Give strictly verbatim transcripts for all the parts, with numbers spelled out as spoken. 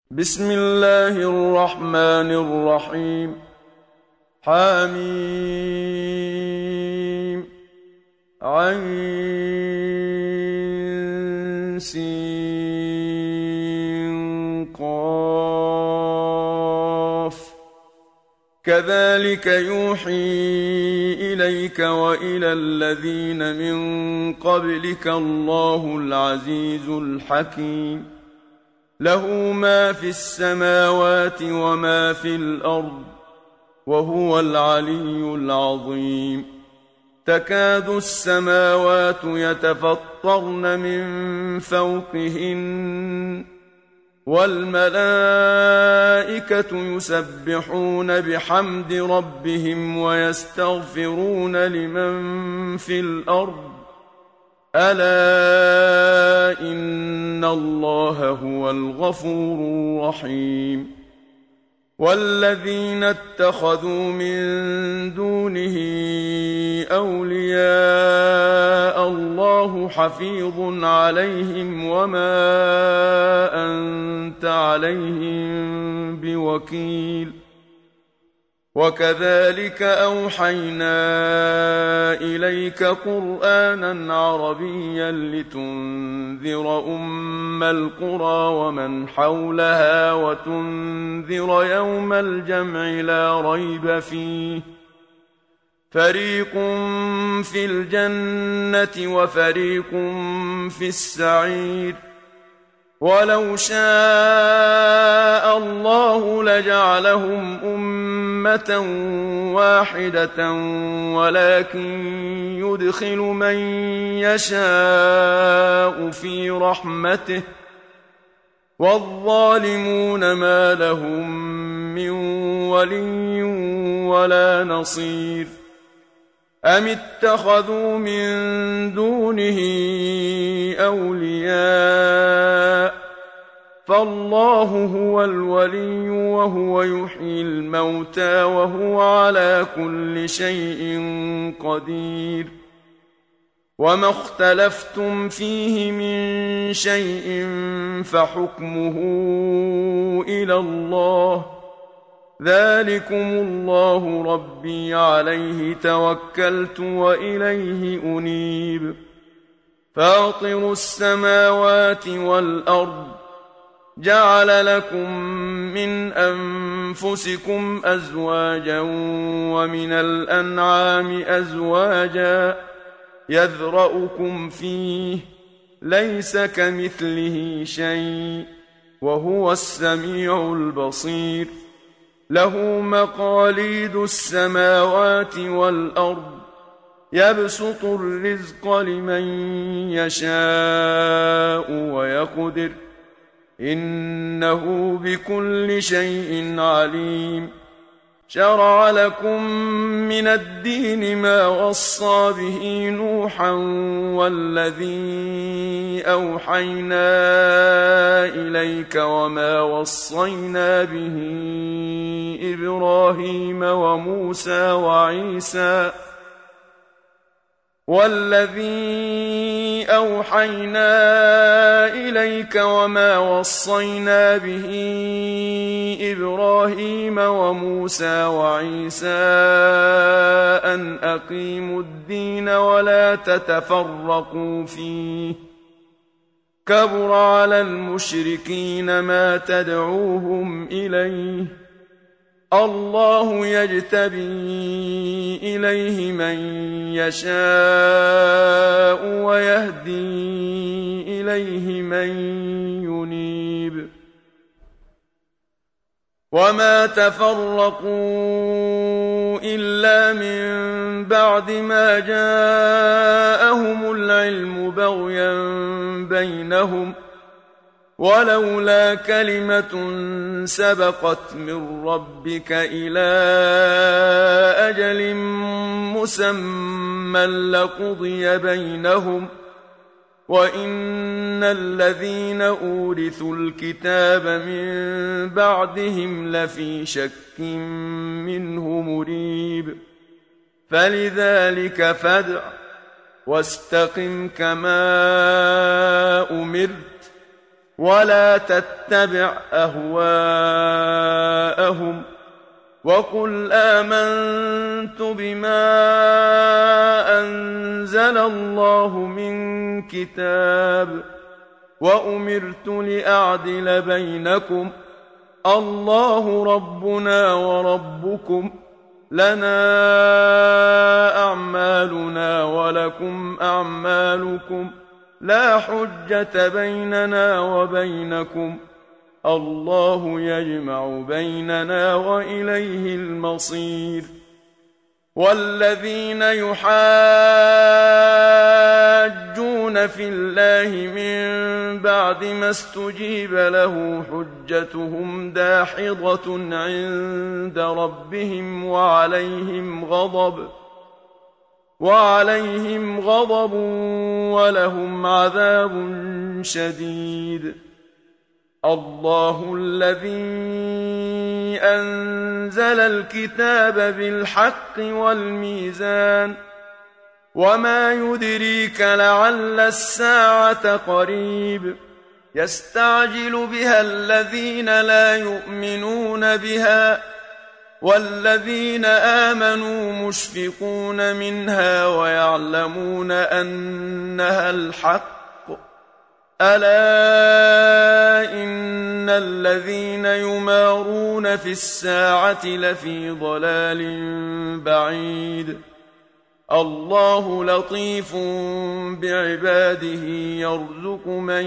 بسم الله الرحمن الرحيم. حميم عين سين قاف كذلك يوحي إليك وإلى الذين من قبلك الله العزيز الحكيم. له ما في السماوات وما في الأرض وهو العلي العظيم. تكاد السماوات يتفطرن من فوقهن والملائكة يسبحون بحمد ربهم ويستغفرون لمن في الأرض ألا إن الله هو الغفور الرحيم. والذين اتخذوا من دونه أولياء الله حفيظ عليهم وما أنت عليهم بوكيل. وكذلك أوحينا إليك قرآنا عربيا لتنذر أم القرى ومن حولها وتنذر يوم الجمع لا ريب فيه فريق في الجنة وفريق في السعير. ولو شاء الله لجعلهم أمة واحدة ولكن يدخل من يشاء في رحمته والظالمون ما لهم من ولي ولا نصير. أم اتخذوا من دونه أولياء فالله هو الولي وهو يحيي الموتى وهو على كل شيء قدير. وما اختلفتم فيه من شيء فحكمه إلى الله ذلكم الله ربي عليه توكلت وإليه أنيب. فاطر السماوات والأرض جعل لكم من أنفسكم أزواجا ومن الأنعام أزواجا يذرأكم فيه ليس كمثله شيء وهو السميع البصير. له مقاليد السماوات والأرض يبسط الرزق لمن يشاء ويقدر إنه بكل شيء عليم. شرع لكم من الدين ما وصى به نوحا والذي أوحينا إليك وما وصينا به إبراهيم وموسى وعيسى والذي أوحينا إليك وما وصينا به إبراهيم وموسى وعيسى أن أقيموا الدين ولا تتفرقوا فيه كبر على المشركين ما تدعوهم إليه الله يجتبي إليه من يشاء ويهدي إليه من ينيب. وما تفرقوا إلا من بعد ما جاءهم العلم بغيا بينهم ولولا كلمة سبقت من ربك إلى أجل مسمى لقضي بينهم وإن الذين أورثوا الكتاب من بعدهم لفي شك منه مريب. فلذلك فادع واستقم كما أمرت ولا تتبع أهواءهم وقل آمنت بما أنزل الله من كتاب وأمرت لأعدل بينكم الله ربنا وربكم لنا أعمالنا ولكم أعمالكم لا حجة بيننا وبينكم الله يجمع بيننا وإليه المصير. والذين يحاجون في الله من بعد ما استجيب له حجتهم داحضة عند ربهم وعليهم غضب وعليهم غضب ولهم عذاب شديد. الله الذي أنزل الكتاب بالحق والميزان وما يدريك لعل الساعة قريب يستعجل بها الذين لا يؤمنون بها والذين آمنوا مشفقون منها ويعلمون أنها الحق ألا إن الذين يمارون في الساعة لفي ضلال بعيد. الله لطيف بعباده يرزق من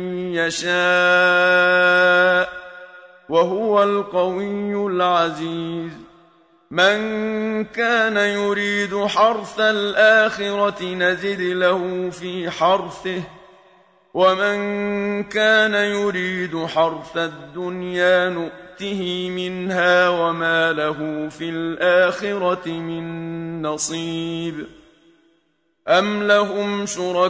يشاء وهو القوي العزيز. من كان يريد حرث الآخرة نزد له في حرثه ومن كان يريد حرث الدنيا نؤته منها وما له في الآخرة من نصيب. أم لهم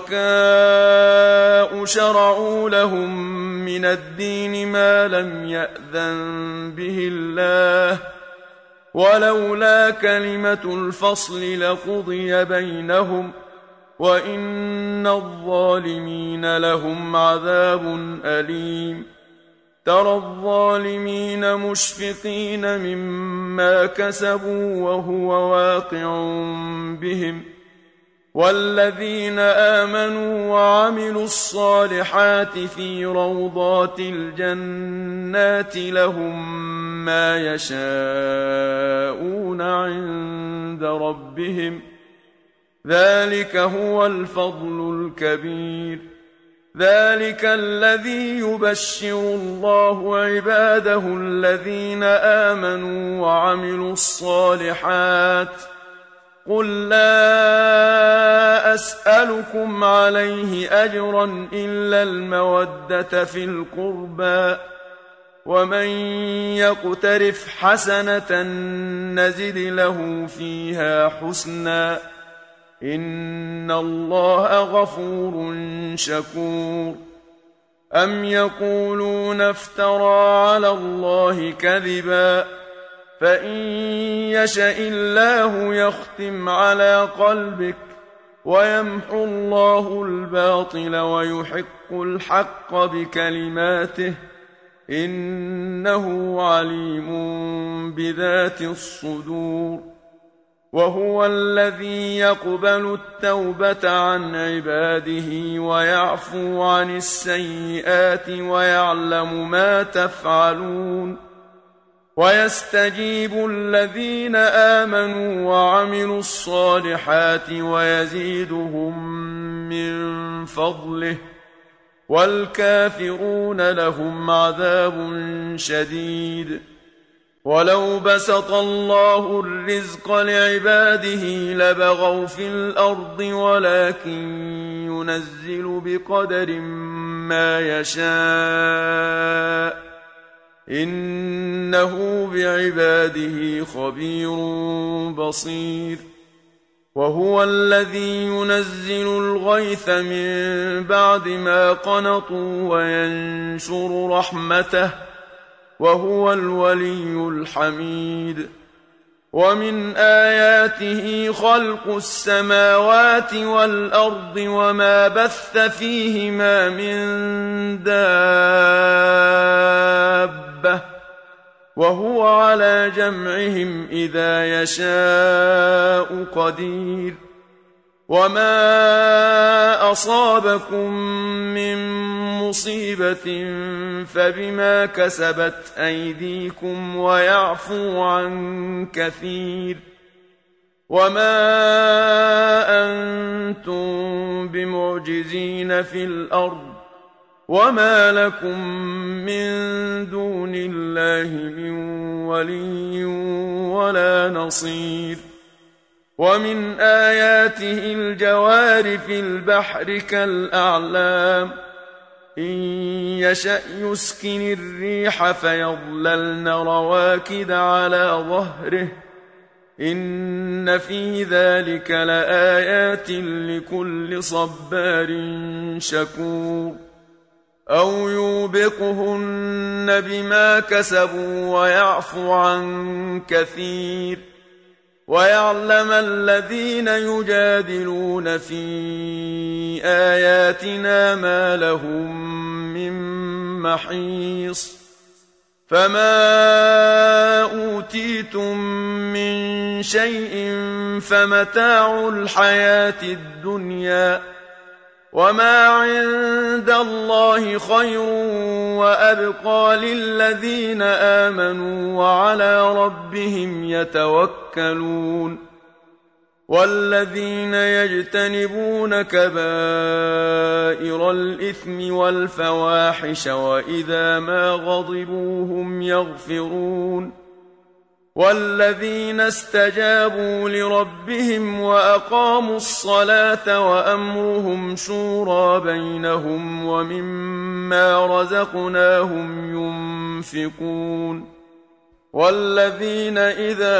شركاء شرعوا لهم من الدين ما لم يأذن به الله ولولا كلمة الفصل لقضي بينهم وإن الظالمين لهم عذاب أليم. ترى الظالمين مشفقين مما كسبوا وهو واقع بهم والذين آمنوا وعملوا الصالحات في روضات الجنات لهم ما يشاءون عند ربهم ذلك هو الفضل الكبير. ذلك الذي يبشر الله عباده الذين آمنوا وعملوا الصالحات قل لا أسألكم عليه أجرا إلا المودة في القربى ومن يقترف حسنة نزد له فيها حسنا إن الله غفور شكور. أم يقولون افترى على الله كذبا فإن يشأ الله يختم على قلبك ويمحو الله الباطل ويحق الحق بكلماته إنه عليم بذات الصدور. وهو الذي يقبل التوبة عن عباده ويعفو عن السيئات ويعلم ما تفعلون ويستجيب الذين آمنوا وعملوا الصالحات ويزيدهم من فضله والكافرون لهم عذاب شديد. ولو بسط الله الرزق لعباده لبغوا في الأرض ولكن ينزل بقدر ما يشاء إنه بعباده خبير بصير. وهو الذي ينزل الغيث من بعد ما قنطوا وينشر رحمته وهو الولي الحميد. ومن آياته خلق السماوات والأرض وما بث فيهما من دابة وهو على جمعهم إذا يشاء قدير وما أصابكم من مصيبة فبما كسبت أيديكم ويعفو عن كثير وما أنتم بمعجزين في الأرض وما لكم من دون الله من ولي ولا نصير ومن آياته الجوار في البحر كالأعلام إن يشأ يسكن الريح فيظللن رواكد على ظهره إن في ذلك لآيات لكل صبار شكور أو يوبقهن بما كسبوا ويعفو عن كثير ويعلم الذين يجادلون في آياتنا ما لهم من محيص فما أوتيتم من شيء فمتاع الحياة الدنيا وما عند الله خير وأبقى للذين آمنوا وعلى ربهم يتوكلون والذين يجتنبون كبائر الإثم والفواحش وإذا ما غضبوا هم يغفرون والذين استجابوا لربهم وأقاموا الصلاة وأمرهم شورى بينهم ومما رزقناهم ينفقون والذين إذا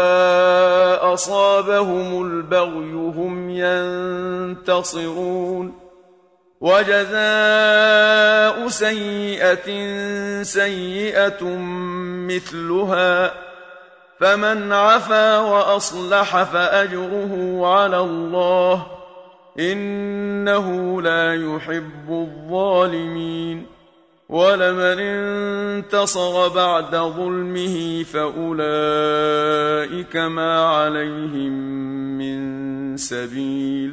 أصابهم البغي هم ينتصرون وجزاء سيئة سيئة مثلها فمن عفا وأصلح فأجره على الله إنه لا يحب الظالمين ولمن انتصر بعد ظلمه فأولئك ما عليهم من سبيل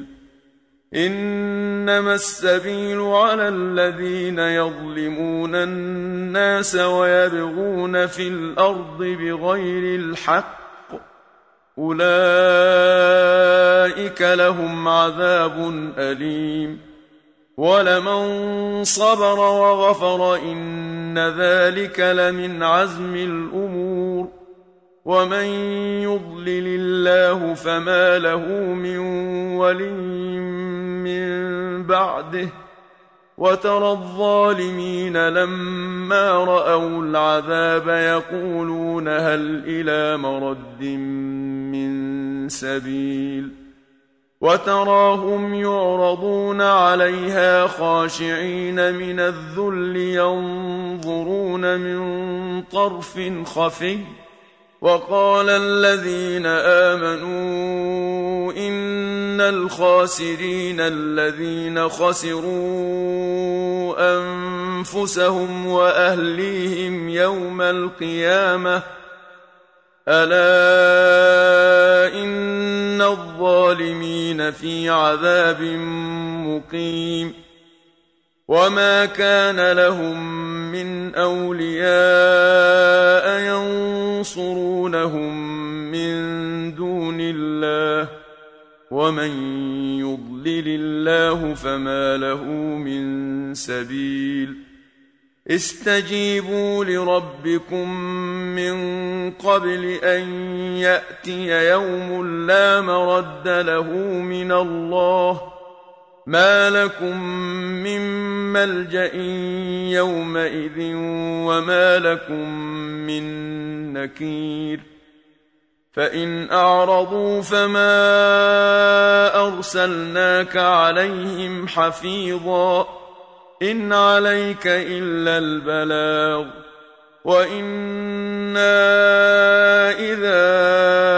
إنما السبيل على الذين يظلمون الناس ويبغون في الأرض بغير الحق أولئك لهم عذاب أليم ولمن صبر وغفر إن ذلك لمن عزم الأمور ومن يضلل الله فما له من ولي من بعده وترى الظالمين لما رأوا العذاب يقولون هل إلى مرد من سبيل وتراهم يعرضون عليها خاشعين من الذل ينظرون من طرف خفي وقال الذين آمنوا إن الخاسرين الذين خسروا أنفسهم وأهليهم يوم القيامة ألا إن الظالمين في عذاب مقيم وما كان لهم من أولياء ينصرونهم من دون الله ومن يضلل الله فما له من سبيل استجيبوا لربكم من قبل أن يأتي يوم لا مرد له من الله ما لكم من ملجأ يومئذ وما لكم من نكير فإن أعرضوا فما أرسلناك عليهم حفيظا إن عليك إلا البلاغ وإنا إذا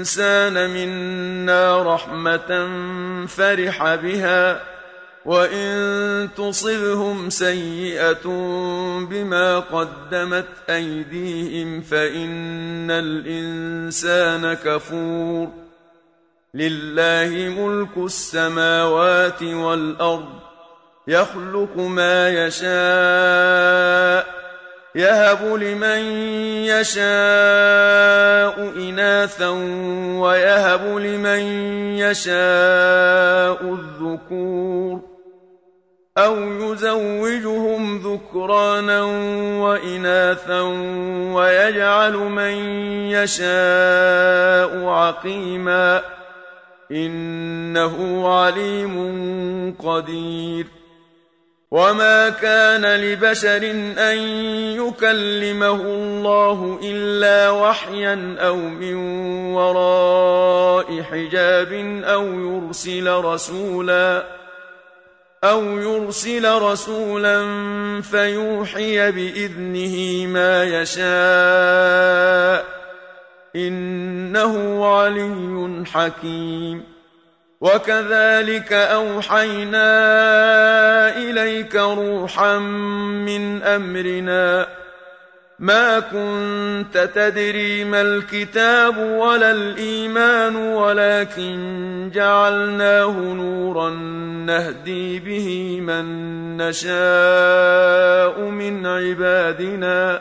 الإنسان منا رحمة فرح بها وإن تصبهم سيئة بما قدمت أيديهم فإن الإنسان كفور لله ملك السماوات والأرض يخلق ما يشاء يهب لمن يشاء إناثا ويهب لمن يشاء الذكور أو يزوجهم ذكرانا وإناثا ويجعل من يشاء عقيما إنه عليم قدير وما كان لبشر أن يكلمه الله إلا وحيا أو من وراء حجاب أو يرسل رسولا أو يرسل رسولا فيوحي بإذنه ما يشاء إنه علي حكيم وكذلك أوحينا إليك روحا من أمرنا ما كنت تدري ما الكتاب ولا الإيمان ولكن جعلناه نورا نهدي به من نشاء من عبادنا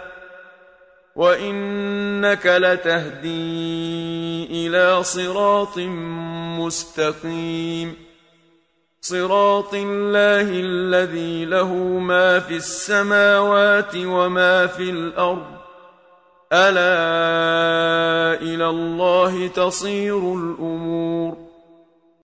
وإنك لتهدي إلى صراط مستقيم صراط الله الذي له ما في السماوات وما في الأرض ألا إلى الله تصير الأمور